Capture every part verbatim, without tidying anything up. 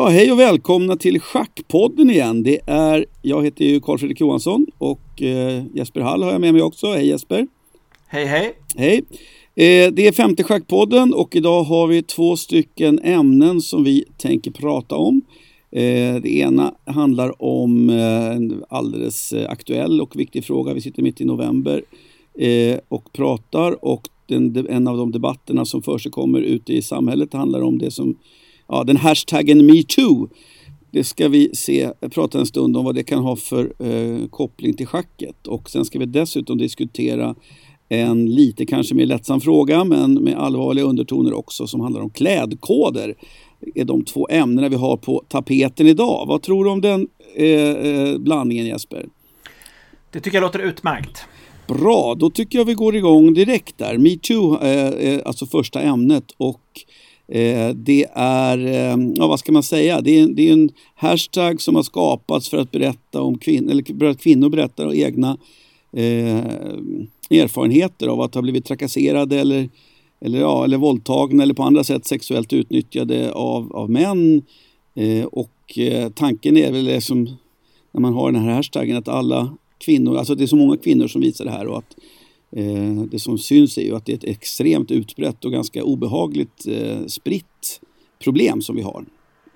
Ja, hej och välkomna till Schackpodden igen. Det är, jag heter ju Carl Fredrik Johansson och eh, Jesper Hall har jag med mig också. Hej Jesper. Hej hej. Hej. Eh, det är femte Schackpodden och idag har vi två stycken ämnen som vi tänker prata om. Eh, det ena handlar om eh, en alldeles aktuell och viktig fråga. Vi sitter mitt i november eh, och pratar och den, en av de debatterna som för sig kommer ute i samhället handlar om det som Ja, den hashtaggen MeToo. Det ska vi se, prata en stund om vad det kan ha för eh, koppling till schacket. Och sen ska vi dessutom diskutera en lite kanske mer lättsam fråga men med allvarliga undertoner också som handlar om klädkoder. Det är de två ämnena vi har på tapeten idag. Vad tror du om den eh, blandningen, Jesper? Det tycker jag låter utmärkt. Bra, då tycker jag vi går igång direkt där. MeToo är alltså första ämnet och Eh, det är, eh, ja, vad ska man säga, det är, det är en hashtag som har skapats för att berätta om kvinnor, eller för att kvinnor berättar om egna eh, erfarenheter av att ha blivit trakasserade eller, eller, ja, eller våldtagna eller på andra sätt sexuellt utnyttjade av, av män. Eh, och eh, tanken är väl som när man har den här hashtaggen att alla kvinnor, alltså det är så många kvinnor som visar det här och att Eh, det som syns är ju att det är ett extremt utbrett och ganska obehagligt eh, spritt problem som vi har.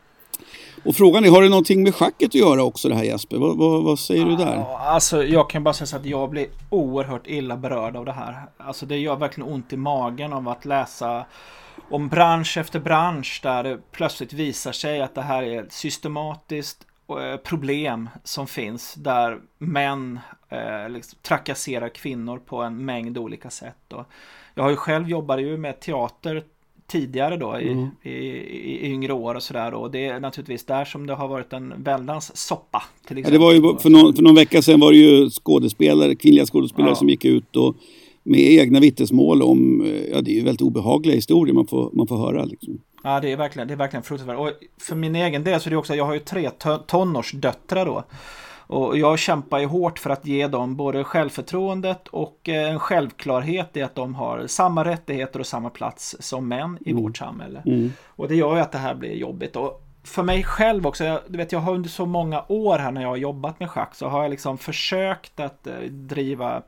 Och frågan är, har det någonting med schacket att göra också det här, Jesper? Vad, vad, vad säger du där? Alltså jag kan bara säga så att jag blir oerhört illa berörd av det här. Alltså det gör verkligen ont i magen av att läsa om bransch efter bransch där det plötsligt visar sig att det här är systematiskt problem som finns där män eh, liksom trakasserar kvinnor på en mängd olika sätt. Och jag har ju själv jobbat ju med teater tidigare då i, mm. i, i, i yngre år och sådär och det är naturligtvis där som det har varit en väldans soppa till exempel. Ja, det var ju för någon, för någon vecka sedan var det ju skådespelare, kvinnliga skådespelare ja. som gick ut och med egna vittnesmål om, ja det är ju väldigt obehagliga historier man får, man får höra liksom. Ja, det är verkligen, det är verkligen fruktansvärt. Och för min egen del så är det också, jag har ju tre tonårsdöttrar då. Och jag kämpar ju hårt för att ge dem både självförtroendet och en självklarhet i att de har samma rättigheter och samma plats som män i mm. vårt samhälle. Mm. Och det gör ju att det här blir jobbigt. Och för mig själv också, jag, du vet, jag har under så många år här när jag har jobbat med schack så har jag liksom försökt att eh, driva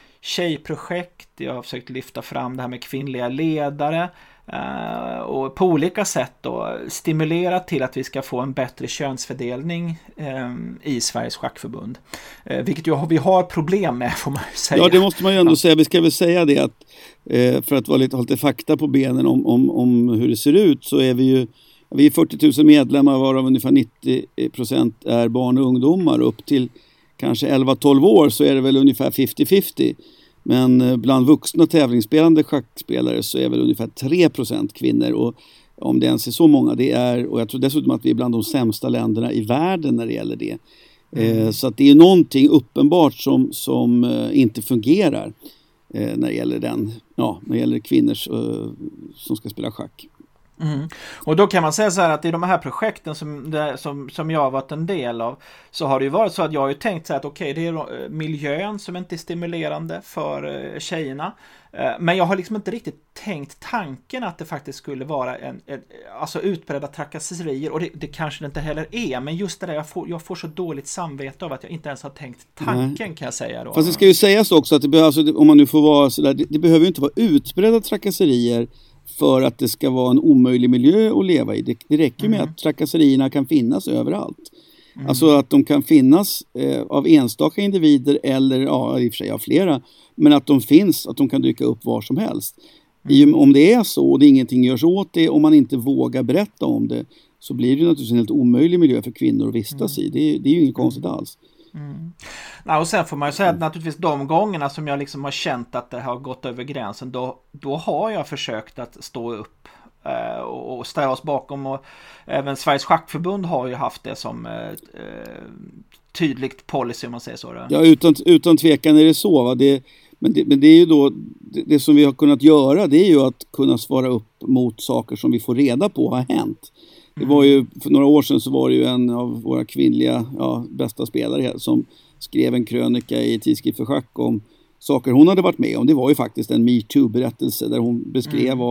tjejprojekt. Jag har försökt lyfta fram det här med kvinnliga ledare. Uh, och på olika sätt då stimulera till att vi ska få en bättre könsfördelning um, i Sveriges schackförbund. Uh, vilket ju vi har problem med får man säga. Ja, det måste man ju ändå ja. säga. Vi ska väl säga det att eh, för att vara lite, ha lite fakta på benen om, om, om hur det ser ut så är vi ju vi är fyrtio tusen medlemmar varav ungefär nittio procent är barn och ungdomar. Upp till kanske elva tolv år så är det väl ungefär femtio femtio. Men bland vuxna tävlingsspelande schackspelare så är väl ungefär tre procent kvinnor och om det ens är så många det är, och jag tror dessutom att vi är bland de sämsta länderna i världen när det gäller det. Mm. Eh, så att det är någonting uppenbart som, som eh, inte fungerar eh, när det gäller den, ja, när det gäller kvinnor eh, som ska spela schack. Mm. Och då kan man säga så här att i de här projekten som, det, som, som jag har varit en del av så har det ju varit så att jag har ju tänkt så här att okej, okay, det är miljön som inte är stimulerande för tjejerna. Men jag har liksom inte riktigt tänkt tanken att det faktiskt skulle vara en, en alltså utbredda trakasserier och det, det kanske det inte heller är, men just det där jag får, jag får så dåligt samvete av att jag inte ens har tänkt tanken mm. kan jag säga då. Fast det ska ju sägas också att det behöver, alltså, om man nu får vara så där, det, det behöver ju inte vara utbredda trakasserier för att det ska vara en omöjlig miljö att leva i. Det, det räcker mm. med att trakasserierna kan finnas överallt. Mm. Alltså att de kan finnas eh, av enstaka individer eller ja, i och för sig av flera. Men att de finns, att de kan dyka upp var som helst. Mm. I, om det är så och det ingenting görs åt det, om man inte vågar berätta om det så blir det naturligtvis en helt omöjlig miljö för kvinnor att vistas mm. i. Det, det är ju inget konstigt alls. Mm. Ja, och sen får man ju säga att naturligtvis de gångerna som jag liksom har känt att det har gått över gränsen då, då har jag försökt att stå upp eh, och, och ställa oss bakom och även Sveriges schackförbund har ju haft det som eh, tydligt policy om man säger så. Då. Ja, utan, utan tvekan är det så va? Det, men, det, men det är ju då det, det som vi har kunnat göra det är ju att kunna svara upp mot saker som vi får reda på har hänt. Det var ju, för några år sedan så var det ju en av våra kvinnliga ja, bästa spelare som skrev en krönika i Tidskrift för schack om saker hon hade varit med om. Det var ju faktiskt en MeToo-berättelse där hon beskrev mm. av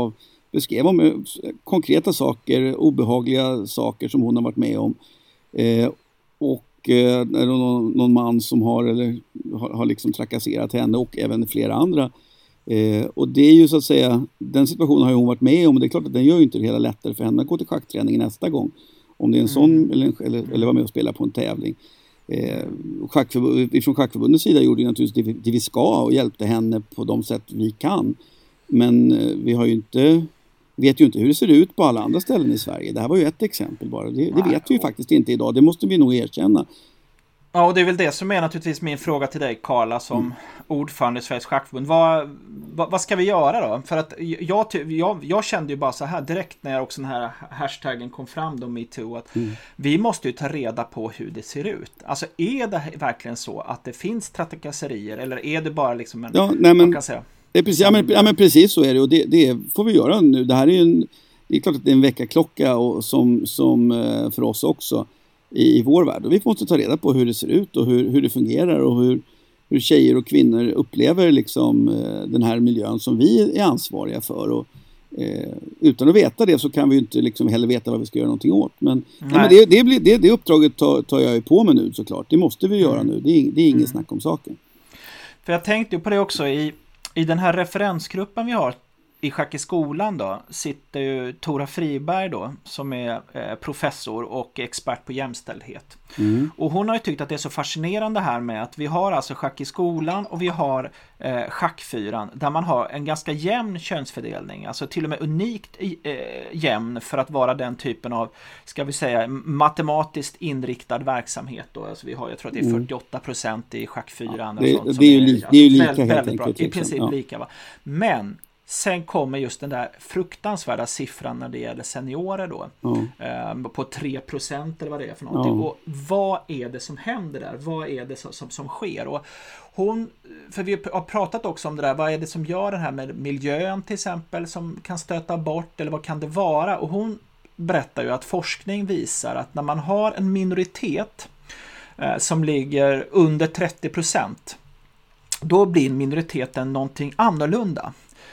beskrev om konkreta saker, obehagliga saker som hon har varit med om. Eh, och eh, någon, någon man som har, eller, har, har liksom trakasserat henne och även flera andra. Eh, och det är ju så att säga, den situationen har ju hon varit med om, och det är klart att den gör ju inte det hela lättare för henne att gå till schackträning nästa gång. Om det är en sån, mm. eller, eller, eller vara med och spela på en tävling. Eh, schackförbund, från schackförbundets sida gjorde ju naturligtvis det vi, det vi ska och hjälpte henne på de sätt vi kan. Men eh, vi har ju inte, vet ju inte hur det ser ut på alla andra ställen i Sverige. Det här var ju ett exempel bara. Det, det vet vi ju faktiskt inte idag. Det måste vi nog erkänna. Ja, och det är väl det som är naturligtvis min fråga till dig, Carla, som mm. ordförande i Sveriges Schackförbund. Vad, vad, vad ska vi göra då? För att jag, jag, jag kände ju bara så här direkt när också den här hashtaggen kom fram då, MeToo, att mm. vi måste ju ta reda på hur det ser ut. Alltså, är det verkligen så att det finns trakasserier, eller är det bara liksom en, ja, nej, men, man kan säga? Det är precis, ja, men, ja, men precis så är det, och det, det får vi göra nu. Det här är ju en, det är klart att det är en väckarklocka och som, som för oss också i, i vår värld. Och vi måste ta reda på hur det ser ut och hur, hur det fungerar och hur, hur tjejer och kvinnor upplever liksom, den här miljön som vi är ansvariga för. Och, eh, utan att veta det så kan vi ju inte liksom heller veta vad vi ska göra någonting åt. Men, nej. Nej, men det, det, blir, det, det uppdraget tar, tar jag ju på mig nu såklart. Det måste vi göra nu. Det är, det är inget mm. snack om saken. För jag tänkte ju på det också i I den här referensgruppen vi har i Schack i skolan då, sitter ju Tora Friberg då, som är eh, professor och expert på jämställdhet. Mm. Och hon har ju tyckt att det är så fascinerande här med att vi har alltså Schack i skolan och vi har eh, Schackfyran, där man har en ganska jämn könsfördelning, alltså till och med unikt eh, jämn för att vara den typen av, ska vi säga, matematiskt inriktad verksamhet då. Alltså vi har, jag tror att det är fyrtioåtta procent i Schackfyran. Ja, det, det, det är ju li- är, lika väldigt, helt väldigt enkelt. I princip ja. lika, va? Men sen kommer just den där fruktansvärda siffran när det gäller seniorer då. Mm. Eh, på tre procent eller vad det är för någonting. Mm. Och vad är det som händer där? Vad är det som, som, som sker? Och hon, för vi har pratat också om det där, vad är det som gör det här med miljön till exempel som kan stöta bort, eller vad kan det vara? Och hon berättar ju att forskning visar att när man har en minoritet eh, som ligger under trettio procent, då blir minoriteten någonting annorlunda.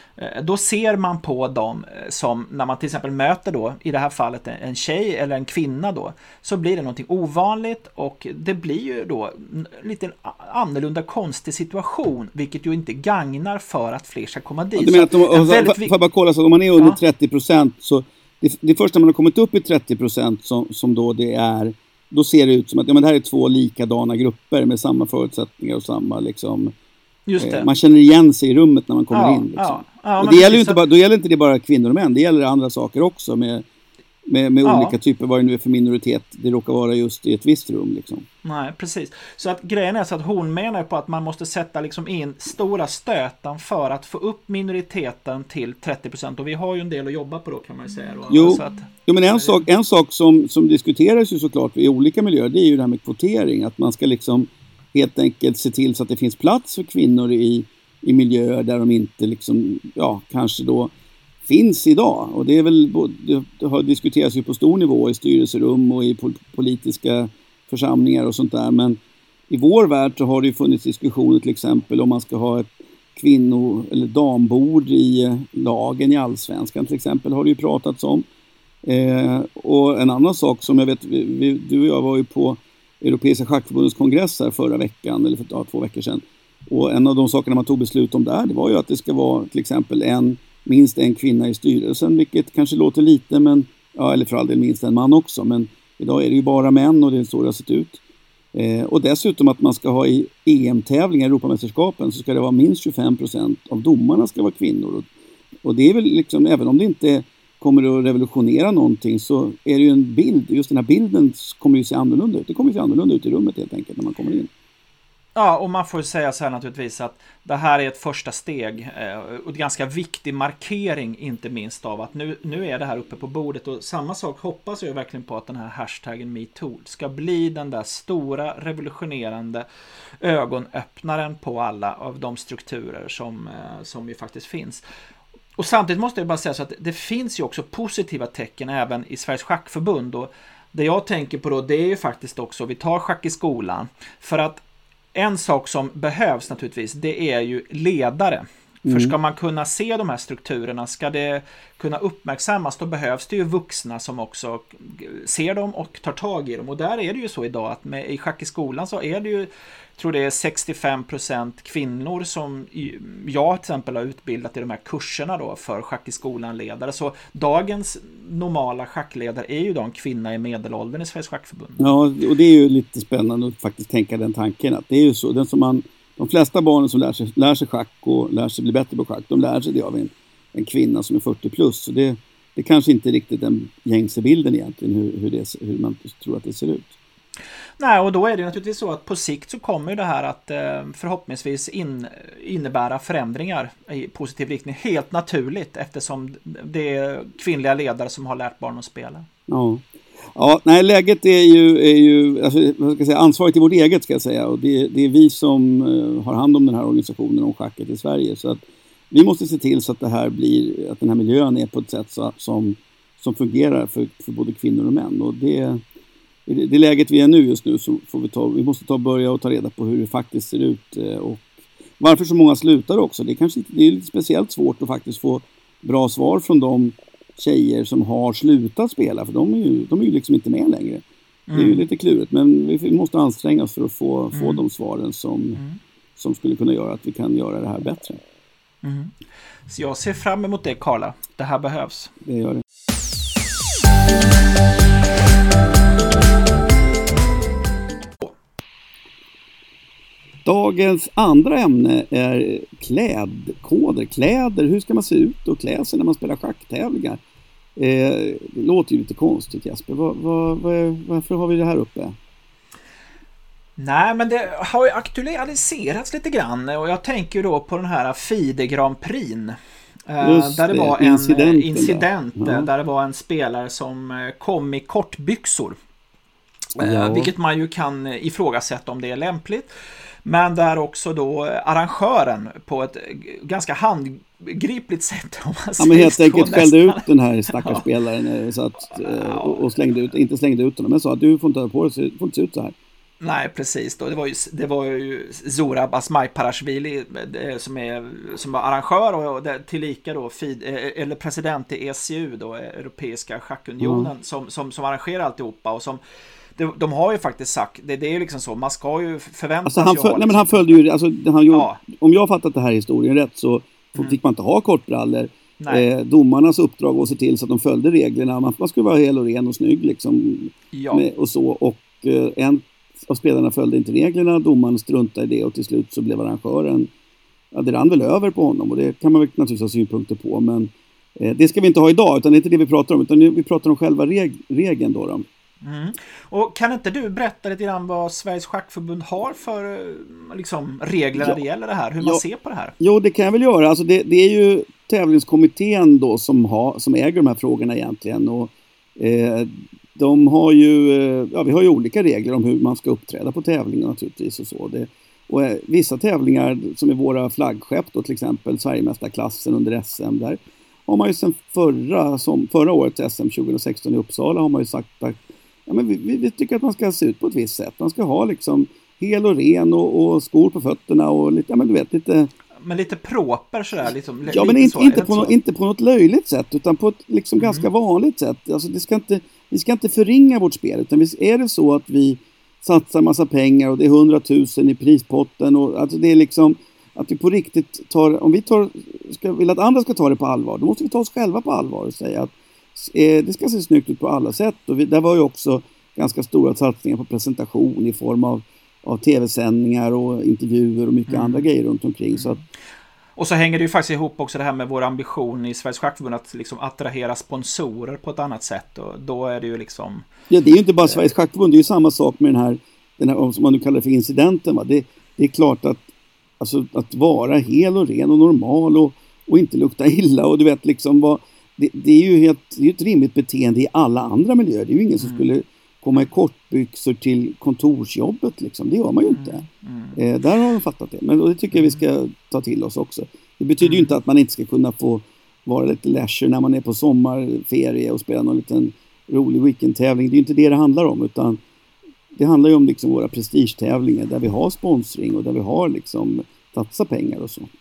Då ser man på dem som, när man till exempel möter då, i det här fallet en tjej eller en kvinna då, så blir det någonting ovanligt och det blir ju då en lite annorlunda konstig situation, vilket ju inte gagnar för att fler ska komma dit. Ja, du menar att de, och, väldigt... Får jag bara kolla, så om man är under ja. trettio procent så det, det första man har kommit upp i trettio procent som, som då det är, då ser det ut som att ja, men det här är två likadana grupper med samma förutsättningar och samma liksom. Just det. Man känner igen sig i rummet när man kommer ja, in. Liksom. Ja, ja, och det gäller ju inte bara, då gäller inte det bara kvinnor och män. Det gäller andra saker också med, med, med ja. olika typer, vad det nu är för minoritet. Det råkar vara just i ett visst rum. Liksom. Nej, precis. Så att grejen är så att hon menar på att man måste sätta liksom in stora stötan för att få upp minoriteten till trettio procent. Och vi har ju en del att jobba på då, kan man ju säga. Då. Jo, så att, jo men en sak, en sak som, som diskuteras ju såklart i olika miljöer, det är ju det här med kvotering. Att man ska liksom helt enkelt se till så att det finns plats för kvinnor i, i miljöer där de inte liksom, ja, kanske då finns idag. Och det är väl, det har diskuterats ju på stor nivå i styrelserum och i politiska församlingar och sånt där. Men i vår värld så har det ju funnits diskussioner till exempel om man ska ha ett kvinno- eller dambord i lagen i Allsvenskan till exempel, har det ju pratats om. Eh, och en annan sak som jag vet, vi, du och jag var ju på Europeiska schackförbundets kongress här förra veckan, eller för ja, två veckor sedan. Och en av de sakerna man tog beslut om där, det var ju att det ska vara till exempel en, minst en kvinna i styrelsen, vilket kanske låter lite, men, ja, eller för all del minst en man också, men idag är det ju bara män och det är så det har sett ut. Eh, och dessutom att man ska ha i E M-tävlingar, Europamästerskapen, så ska det vara minst tjugofem procent av domarna ska vara kvinnor. Och, och det är väl liksom, även om det inte kommer att revolutionera någonting, så är det ju en bild, just den här bilden kommer ju se annorlunda ut. Det kommer ju se annorlunda ut i rummet helt enkelt när man kommer in. Ja, och man får säga så här naturligtvis att det här är ett första steg och en ganska viktig markering, inte minst av att nu, nu är det här uppe på bordet, och samma sak hoppas jag verkligen på att den här hashtaggen MeToo ska bli den där stora revolutionerande ögonöppnaren på alla av de strukturer som, som ju faktiskt finns. Och samtidigt måste jag bara säga så att det finns ju också positiva tecken även i Sveriges Schackförbund, och det jag tänker på då, det är ju faktiskt också, vi tar Schack i skolan, för att en sak som behövs naturligtvis, det är ju ledare. Mm. För ska man kunna se de här strukturerna, ska det kunna uppmärksammas, då behövs det ju vuxna som också ser dem och tar tag i dem. Och där är det ju så idag att med, i schack i skolan så är det ju, jag tror det är sextiofem procent kvinnor som jag till exempel har utbildat i de här kurserna då för schack i skolan-ledare. Så dagens normala schackledare är ju då en kvinna i medelåldern i Sveriges schackförbund. Ja, och det är ju lite spännande att faktiskt tänka den tanken att det är ju så, den som man, de flesta barnen som lär sig, lär sig schack och lär sig bli bättre på schack, de lär sig det av en, en kvinna som är fyrtio plus. Så det, det kanske inte riktigt den gängse bilden egentligen hur, hur, det, hur man tror att det ser ut. Nej, och då är det naturligtvis så att på sikt så kommer det här att eh, förhoppningsvis in, innebära förändringar i positiv riktning. Helt naturligt eftersom det är kvinnliga ledare som har lärt barn att spela. Ja, ja nej, läget är ju, är ju alltså, vad ska jag säga, ansvaret i vårt eget ska jag säga. Och det, det är vi som uh, har hand om den här organisationen om schacket i Sverige. Så att vi måste se till så att det här blir, att den här miljön är på ett sätt så, som, som fungerar för, för både kvinnor och män. Och det I det läget vi är nu just nu så får vi ta, vi måste ta börja och ta reda på hur det faktiskt ser ut och varför så många slutar också. Det är kanske inte, det är lite speciellt svårt att faktiskt få bra svar från de tjejer som har slutat spela, för de är ju, de är ju liksom inte med längre. Mm. Det är ju lite klurigt, men vi måste anstränga oss för att få, mm. få de svaren som, mm. som skulle kunna göra att vi kan göra det här bättre. Mm. Så jag ser fram emot det, Carla. Det här behövs. Det gör det. Dagens andra ämne är klädkoder. Kläder, hur ska man se ut och klä sig när man spelar schacktävlingar? Eh, det låter ju lite konstigt, Jesper. Var, var, var, varför har vi det här uppe? Nej, men det har ju aktualiserats lite grann. Och jag tänker då på den här FIDE Grand Prix. Eh, där det var en incident, incident där. Ja. Där det var en spelare som kom i kortbyxor. Eh, ja. Vilket man ju kan ifrågasätta om det är lämpligt. Men där också då arrangören på ett ganska handgripligt sätt. Om man ja, men helt enkelt skällde ut den här stackars spelaren så att, och slängde ut, inte slängde ut honom, men sa att du får inte ha på dig, får inte se ut så här. Nej, precis då. Det var ju, det var ju Zora Basmaj-Parashvili som, är, som var arrangör och det, tillika då FID, eller president i E C U då, Europeiska schackunionen, mm. som, som, som arrangerar alltihopa och som De, de har ju faktiskt sagt, det, det är ju liksom så, man ska ju förvänta alltså han sig... Föl, nej, men han följde ju, alltså, han gjorde, ja. Om jag har fattat det här historien rätt så mm. fick man inte ha kortbrallor. Eh, domarnas uppdrag var att se till så att de följde reglerna. Man, man skulle vara hel och ren och snygg liksom. Ja. Med, och så. Och eh, en av spelarna följde inte reglerna, domaren struntade i det och till slut så blev arrangören, ja, det rann väl över på honom och det kan man väl naturligtvis ha synpunkter på, men eh, det ska vi inte ha idag, utan det är inte det vi pratar om, utan vi pratar om själva reg- regeln då. då. Mm. Och kan inte du berätta lite grann vad Sveriges schackförbund har för liksom, regler när det gäller det här? Hur man ja. ser på det här? Jo, det kan jag väl göra. Alltså det, det är ju tävlingskommittén då som, har, som äger de här frågorna egentligen. Och, eh, de har ju, ja, vi har ju olika regler om hur man ska uppträda på tävlingar naturligtvis och så. Det, och eh, vissa tävlingar som är våra flaggskepp då, till exempel Sverigemästarklassen under S M, där har man ju sedan förra, som, förra årets S M tjugohundrasexton i Uppsala har man ju sagt att ja, men vi, vi, vi tycker att man ska se ut på ett visst sätt. Man ska ha liksom hel och ren och, och skor på fötterna och lite, ja men du vet, lite... Men lite proper sådär, liksom. Ja, men inte, inte, på no, inte på något löjligt sätt, utan på ett liksom mm. ganska vanligt sätt. Alltså det ska inte, vi ska inte förringa vårt spel, utan är det så att vi satsar massa pengar och det är hundratusen i prispotten och alltså det är liksom att vi på riktigt tar, om vi tar, ska, vill att andra ska ta det på allvar, då måste vi ta oss själva på allvar och säga att det ska se snyggt ut på alla sätt. Och vi, där var ju också ganska stora satsningar på presentation i form av, av tv-sändningar och intervjuer och mycket mm. andra grejer runt omkring. Så att... Och så hänger det ju faktiskt ihop också det här med vår ambition i Sveriges schackförbund att liksom attrahera sponsorer på ett annat sätt. Och då är det ju liksom... Ja, det är ju inte bara Sveriges schackförbund, det är ju samma sak med den här, den här som man nu kallar för incidenten. Va? Det, det är klart att, alltså, att vara hel och ren och normal och, och inte lukta illa och du vet liksom vad... Det, det är ju helt, det är ett rimligt beteende i alla andra miljöer. Det är ju ingen som mm. skulle komma i kortbyxor till kontorsjobbet. Liksom. Det gör man ju inte. Mm. Mm. Eh, där har de fattat det. Men det tycker jag vi ska ta till oss också. Det betyder mm. ju inte att man inte ska kunna få vara lite leisure när man är på sommarferie och spela någon liten rolig weekendtävling. Det är ju inte det det handlar om. Utan det handlar ju om liksom våra prestigetävlingar där vi har sponsring och där vi har liksom satsa pengar och så.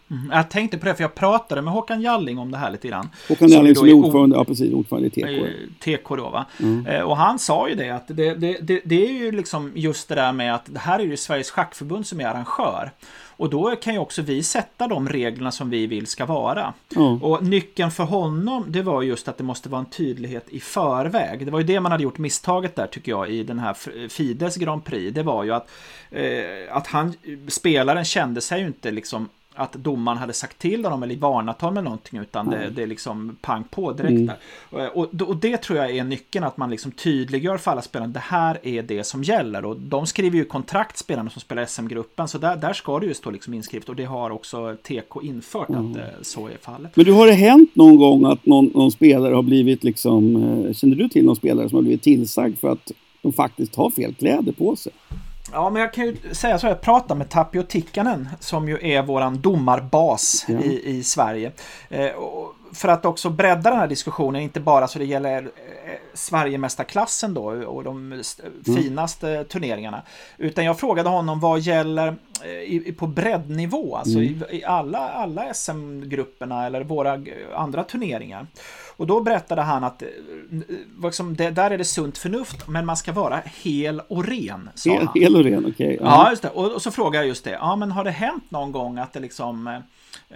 Mm, jag tänkte på det, för jag pratade med Håkan Jalling om det här lite grann. Håkan Jalling som är ordförande, ja precis, ordförande i T K. T K då, va? Mm. Eh, och han sa ju det, att det, det, det, det är ju liksom just det där med att det här är ju Sveriges schackförbund som är arrangör. Och då kan ju också vi sätta de reglerna som vi vill ska vara. Mm. Och nyckeln för honom, det var just att det måste vara en tydlighet i förväg. Det var ju det man hade gjort misstaget där, tycker jag, i den här Fides Grand Prix. Det var ju att, eh, att han, spelaren kände sig ju inte liksom att domaren hade sagt till honom eller varnat honom eller någonting, utan det, det är liksom pang på direkt mm. där. Och, och det tror jag är nyckeln, att man liksom tydliggör för alla spelarna, det här är det som gäller. Och de skriver ju kontrakt, spelarna som spelar S M-gruppen, så där, där ska det ju stå liksom inskrivet, och det har också T K infört mm. att så är fallet. Men du, har det hänt någon gång att någon, någon spelare har blivit liksom, känner du till någon spelare som har blivit tillsagd för att de faktiskt har fel kläder på sig? Ja, men jag kan ju säga så, jag pratar med Tapio Tikkanen som ju är våran domarbas ja. i, i Sverige. Eh, och för att också bredda den här diskussionen, inte bara så det gäller eh, Sverigemästarklassen då och de mm. finaste turneringarna, utan jag frågade honom vad gäller eh, i, på breddnivå, alltså mm. i, i alla, alla S M-grupperna eller våra andra turneringar. Och då berättade han att liksom, det, där är det sunt förnuft, men man ska vara hel och ren, sa hel, han. Hel och ren, okej. Okay. Ja. ja, just det. Och, och så frågar jag just det. Ja, men har det hänt någon gång att det liksom eh,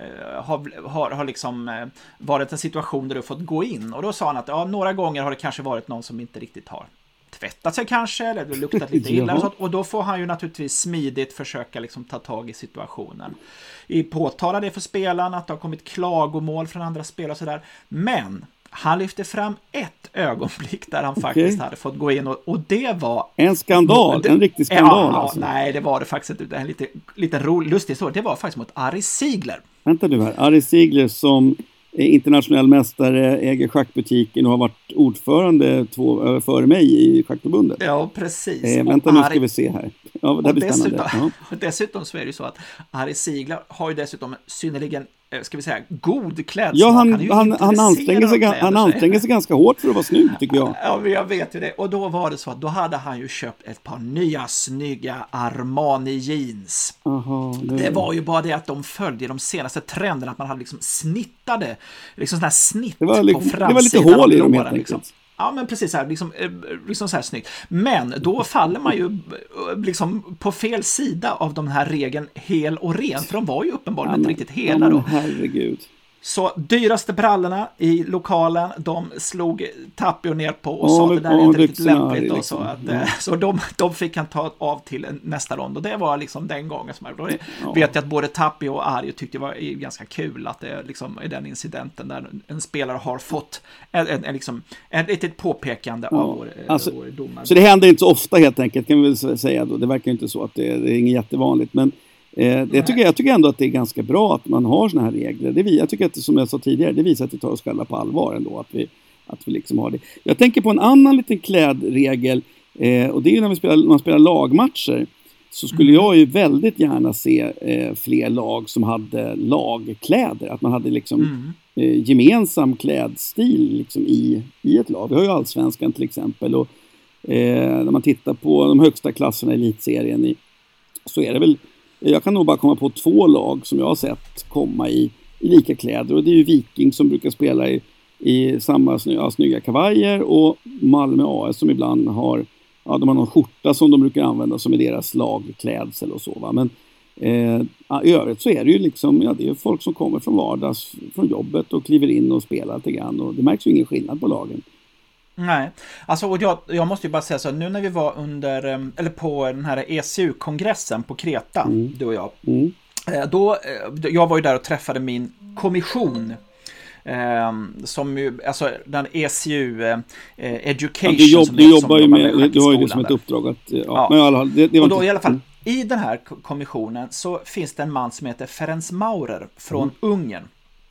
har, har, har liksom eh, varit en situation där du fått gå in? Och då sa han att ja, några gånger har det kanske varit någon som inte riktigt har tvättat sig kanske, eller luktat lite illa. Och, sånt, och då får han ju naturligtvis smidigt försöka liksom ta tag i situationen. I påtala det för spelaren, att det har kommit klagomål från andra spelare och sådär. Men han lyfte fram ett ögonblick där han okay. faktiskt hade fått gå in, och, och det var... En skandal, det, en riktig skandal. Ja, alltså. Nej, det var det faktiskt inte. En lite, lite rolig, lustig historia. Det var faktiskt mot Ari Ziegler. Vänta du här, Ari Ziegler som är internationell mästare, äger schackbutiken och har varit ordförande två, före mig i schackförbundet. Ja, precis. Eh, vänta, nu ska vi se här. Ja, det här blir dessutom, ja. dessutom så är det ju så att Ari Ziegler har ju dessutom synnerligen, ska vi säga, god klädsmak. Ja, han, han, han, han, anstränger, sig, han anstränger sig ganska hårt för att vara snygg, tycker jag. Ja, men jag vet ju det. Och då var det så att då hade han ju köpt ett par nya snygga Armani jeans. Aha, det... det var ju bara det att de följde de senaste trenderna, att man hade liksom snittade, liksom sådana här snitt det var, liksom, på framsidan. Det var lite hål i dem helt enkelt. Liksom. Ja, men precis så här, liksom, liksom så här snyggt. Men då faller man ju liksom på fel sida av de här regeln hel och ren, för de var ju uppenbarligen ja, men, inte riktigt hela ja, då. Herregud. Så dyraste brallorna i lokalen, de slog Tapio ner på och ja, sa att det där är inte riktigt lämpligt. Liksom. Och så att, ja. så de, de fick han ta av till nästa rond, och det var liksom den gången som jag då ja. vet jag att både Tapio och Arjo tyckte det var ganska kul att det liksom är den incidenten där en spelare har fått en, en, en, liksom, en litet påpekande ja. av vår, alltså, vår domare. Så det händer inte så ofta helt enkelt, kan vi väl säga då. Det verkar inte så att det, det är inget jättevanligt, men Eh, det tycker jag, jag tycker ändå att det är ganska bra att man har såna här regler. Det, jag tycker att det, som jag sa tidigare, det visar att vi tar oss själva på allvar ändå, att vi, att vi liksom har det. Jag tänker på en annan liten klädregel, eh, och det är ju när, vi spelar, när man spelar lagmatcher, så skulle jag ju väldigt gärna se eh, fler lag som hade lagkläder, att man hade liksom mm. eh, gemensam klädstil liksom i, i ett lag. Vi har ju Allsvenskan till exempel, och eh, när man tittar på de högsta klasserna i elitserien i, så är det väl, jag kan nog bara komma på två lag som jag har sett komma i, i lika kläder. Och det är ju Viking som brukar spela i, i samma snygga, snygga kavajer, och Malmö A S som ibland har, ja, de har någon skjorta som de brukar använda som är deras lagklädsel och så, va. Men eh, i övrigt så är det ju liksom, ja, det är folk som kommer från vardags, från jobbet och kliver in och spelar lite grann, och det märks ju ingen skillnad på lagen. Nej, alltså och jag, jag måste ju bara säga så, nu när vi var under, eller på den här E C U-kongressen på Kreta, mm. du och jag, mm. då, jag var ju där och träffade min kommission, eh, som ju, alltså den E C U eh, Education, ja, du, jobb, som du jobbar som ju med, med du har ju det som ett uppdrag att, ja, ja. Men i alla fall, det, det var och då inte... i alla fall, i den här kommissionen så finns det en man som heter Ferenc Maurer från mm. Ungern.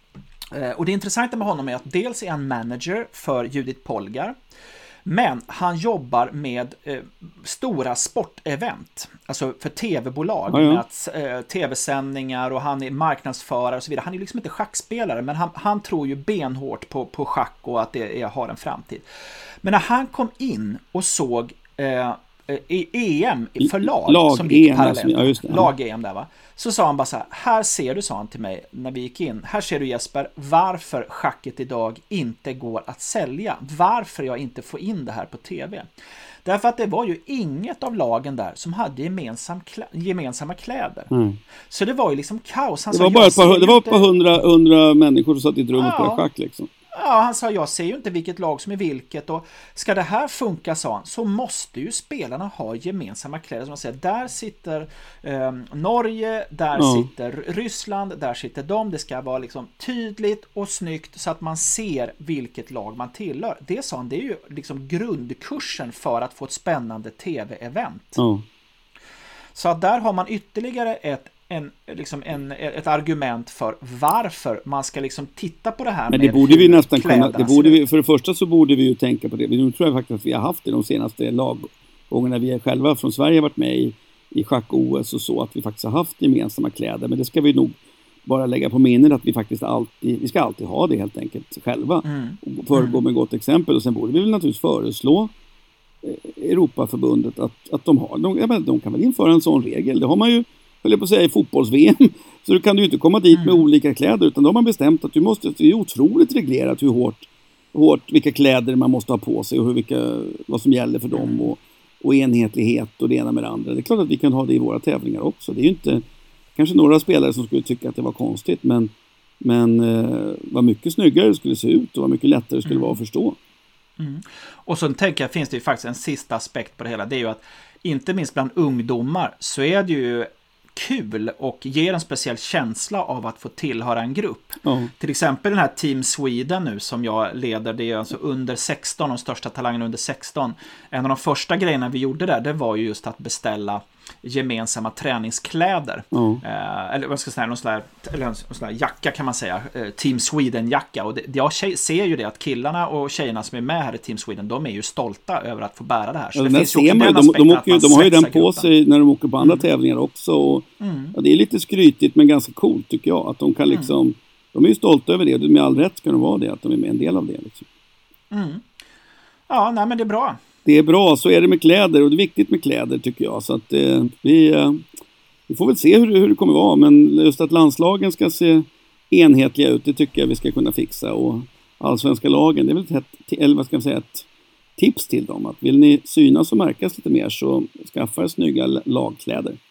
Och det intressanta med honom är att dels är han manager för Judith Polgar, men han jobbar med eh, stora sportevent, alltså för tv-bolag, ja, ja. med att, eh, tv-sändningar, och han är marknadsförare och så vidare. Han är liksom inte schackspelare, men han, han tror ju benhårt på, på schack och att det är, har en framtid. Men när han kom in och såg eh, i E M för lag, lag som gick E M, parallellt. Ja, just det, ja. Lag-E M där va. Så sa han bara så här, här ser du, sa han till mig när vi gick in. Här ser du Jesper, varför schacket idag inte går att sälja. Varför jag inte får in det här på tv. Därför att det var ju inget av lagen där som hade gemensam klä- gemensamma kläder. Mm. Så det var ju liksom kaos. Han det sa, var bara ett par, det var ett par inte... hundra, hundra människor som satt i ett rum och ja. spelade schack liksom. Ja, han sa, jag ser ju inte vilket lag som är vilket, och ska det här funka, sa han, så måste ju spelarna ha gemensamma kläder. Som man säger, där sitter eh, Norge, där ja. sitter Ryssland, där sitter de. Det ska vara liksom tydligt och snyggt så att man ser vilket lag man tillhör. Det, sa han, det är ju liksom grundkursen för att få ett spännande tv-event. Ja. Så att där har man ytterligare ett En, liksom en, ett argument för varför man ska liksom titta på det här. Men det borde vi nästan kunna, det borde vi, för det första så borde vi ju tänka på det. Nu tror jag faktiskt att vi har haft det de senaste laggångerna vi själva från Sverige varit med i, i schack-O S och så, att vi faktiskt har haft gemensamma kläder. Men det ska vi nog bara lägga på minnet, att vi faktiskt alltid, vi ska alltid ha det helt enkelt själva. Mm. Och föregå med gott exempel. Och sen borde vi väl naturligtvis föreslå Europaförbundet att, att de har, de, jag menar, de kan väl införa en sån regel. Det har man ju, eller på att säga, i fotbolls-V M, så du kan du inte komma dit med mm. olika kläder, utan de har bestämt att du måste, det är otroligt reglerat hur hårt, hårt vilka kläder man måste ha på sig och hur vilka, vad som gäller för dem och, och enhetlighet och det ena med det andra. Det är klart att vi kan ha det i våra tävlingar också. Det är ju inte kanske några spelare som skulle tycka att det var konstigt, men, men eh, vad mycket snyggare det skulle se ut och vad mycket lättare det skulle mm. vara att förstå. Mm. Och så tänker jag, finns det ju faktiskt en sista aspekt på det hela, det är ju att inte minst bland ungdomar så är det ju kul och ger en speciell känsla av att få tillhöra en grupp. Mm. Till exempel den här Team Sweden nu som jag leder, det är alltså under sexton, de största talangerna under sexton. En av de första grejerna vi gjorde där, det var ju just att beställa gemensamma träningskläder. Mm. Eh, eller vad ska jag säga, någon sån här, eller en sån här jacka kan man säga, eh, Team Sweden-jacka. Och det, jag ser ju det att killarna och tjejerna som är med här i Team Sweden, de är ju stolta över att få bära det här. Så ja, det finns ser man, de, de, åker, de har ju den på gruppen. Sig när de åker på andra mm. tävlingar också. Och, mm. ja, det är lite skrytigt men ganska coolt tycker jag. Att de kan liksom, mm. de är ju stolta över det. Och med all rätt ska de vara det, att de är med en del av det. Liksom. Mm. Ja, nej men det är bra. Det är bra, så är det med kläder och det är viktigt med kläder tycker jag. Så att eh, vi, eh, vi får väl se hur, hur det kommer vara. Men just att landslagen ska se enhetliga ut, det tycker jag vi ska kunna fixa. Och allsvenska lagen, det är väl ett, eller vad ska jag säga, ett tips till dem. Att vill ni synas och märkas lite mer så skaffa er snygga lagkläder.